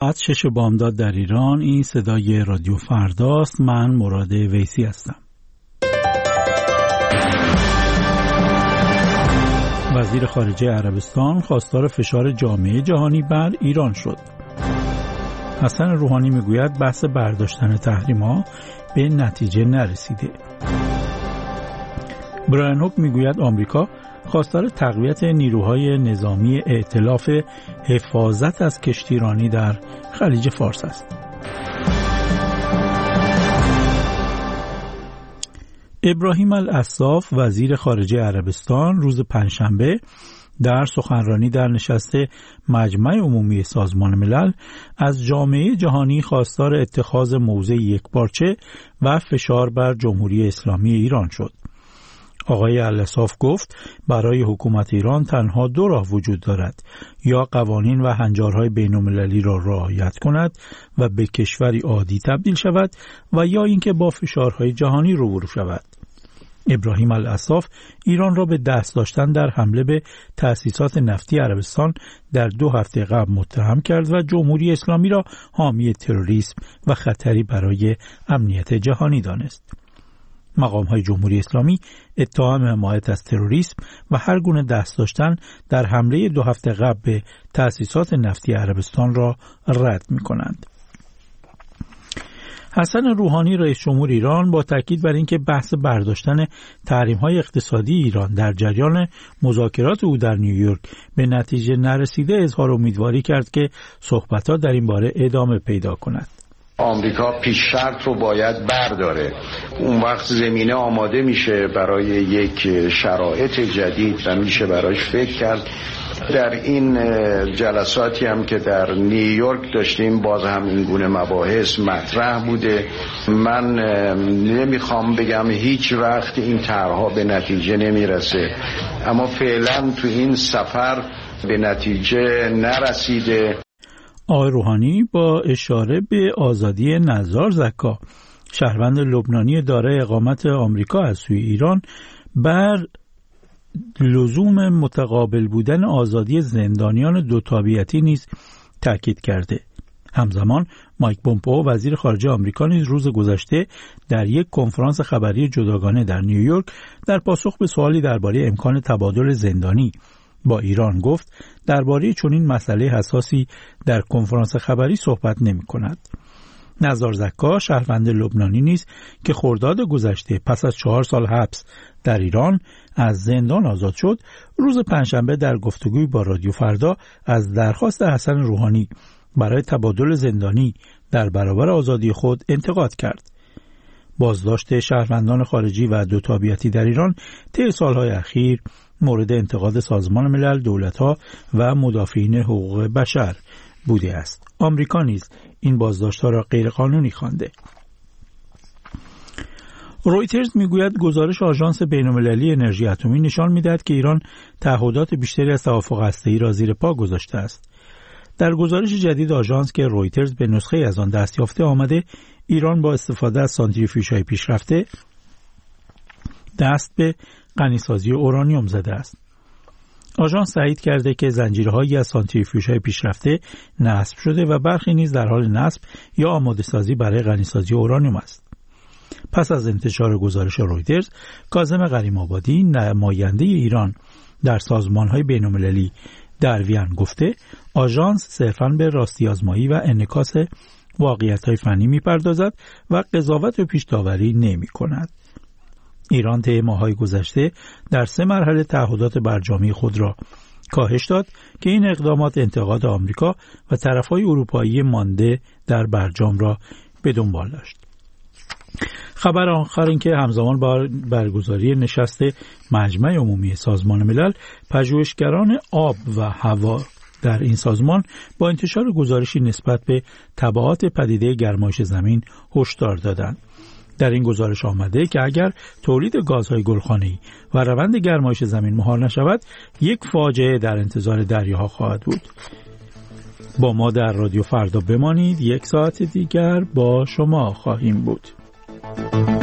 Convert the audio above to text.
ساعت 6 بامداد در ایران. این صدای رادیو فرداست. من مراد ویسی هستم. وزیر خارجه عربستان خواستار فشار جامعه جهانی بر ایران شد. حسن روحانی میگوید بحث برداشتن تحریم‌ها به نتیجه نرسیده. برایان هوک میگوید آمریکا خواستار تقویت نیروهای نظامی ائتلاف حفاظت از کشتیرانی در خلیج فارس است. ابراهیم العصاف وزیر خارجه عربستان روز پنجشنبه در سخنرانی در نشست مجمع عمومی سازمان ملل از جامعه جهانی خواستار اتخاذ موضع یکپارچه و فشار بر جمهوری اسلامی ایران شد. آقای العصاف گفت برای حکومت ایران تنها دو راه وجود دارد: یا قوانین و هنجارهای بین‌المللی را رعایت کند و به کشوری عادی تبدیل شود و یا اینکه با فشارهای جهانی روبرو شود. ابراهیم العصاف ایران را به دست داشتن در حمله به تأسیسات نفتی عربستان در 2 هفته قبل متهم کرد و جمهوری اسلامی را حامی تروریسم و خطری برای امنیت جهانی دانست. مقام‌های جمهوری اسلامی اتهام حمایت از تروریسم و هر گونه دست داشتن در حمله 2 هفته قبل به تأسیسات نفتی عربستان را رد می‌کنند. حسن روحانی رئیس جمهور ایران با تاکید بر اینکه بحث برداشتن تحریم‌های اقتصادی ایران در جریان مذاکرات او در نیویورک به نتیجه نرسیده اظهار امیدواری کرد که صحبت‌ها در این باره ادامه پیدا کند. آمریکا پیش شرط رو باید برداره. اون وقت زمینه آماده میشه برای یک شرایط جدید و میشه براش فکر کرد. در این جلساتی هم که در نیویورک داشتیم باز هم این گونه مباحث مطرح بوده. من نمیخوام بگم هیچ وقت این طرحها به نتیجه نمیرسه، اما فعلا تو این سفر به نتیجه نرسیده. آقای روحانی با اشاره به آزادی نزار زکا، شهروند لبنانی دارای اقامت آمریکا از سوی ایران، بر لزوم متقابل بودن آزادی زندانیان دو تابعیتی نیز تاکید کرده. همزمان مایک پومپئو وزیر خارجه آمریکا نیز روز گذشته در یک کنفرانس خبری جداگانه در نیویورک در پاسخ به سوالی درباره امکان تبادل زندانی با ایران گفت درباره چنین مسئله حساسی در کنفرانس خبری صحبت نمی کند. نزار زکا شهروند لبنانی نیز که خرداد گذشته پس از 4 سال حبس در ایران از زندان آزاد شد، روز پنجشنبه در گفتگوی با رادیو فردا از درخواست حسن روحانی برای تبادل زندانی در برابر آزادی خود انتقاد کرد. بازداشت شهروندان خارجی و دو تابعیتی در ایران طی سالهای اخیر مورد انتقاد سازمان ملل، دولت‌ها و مدافعین حقوق بشر بوده است. آمریکا نیز این بازداشت‌ها را غیرقانونی خوانده. رویترز میگوید گزارش آژانس بین‌المللی انرژی اتمی نشان می‌دهد که ایران تعهدات بیشتری از توافق هسته‌ای را زیر پا گذاشته است. در گزارش جدید آژانس که رویترز به نسخه از آن دست یافته آمده، ایران با استفاده از سانتریفیوژهای پیشرفته دست به غنیسازی اورانیوم زده است. آژانس تایید کرده که زنجیرهایی از سانتریفیوژهای پیشرفته نصب شده و برخی نیز در حال نصب یا آماده سازی برای غنیسازی اورانیوم است. پس از انتشار گزارش رویترز، کاظم غریم‌آبادی نماینده ایران در سازمان‌های بین‌المللی در وین گفته آژانس صرفاً به راستی آزمایی و انعکاس واقعیت‌های فنی می‌پردازد و قضاوت و پیش‌داوری نمی‌کند. ایران طی ماه‌های گذشته در 3 مرحله تعهدات برجامی خود را کاهش داد که این اقدامات انتقاد آمریکا و طرف‌های اروپایی مانده در برجام را به دنبال داشت. خبر آخر این که همزمان با برگزاری نشست مجمع عمومی سازمان ملل، پژوهشگران آب و هوا در این سازمان با انتشار گزارشی نسبت به تبعات پدیده گرمایش زمین هشدار دادند. در این گزارش آمده که اگر تولید گازهای گلخانه‌ای و روند گرمایش زمین مهار نشود، یک فاجعه در انتظار دریاها خواهد بود. با ما در رادیو فردا بمانید. 1 ساعت دیگر با شما خواهیم بود.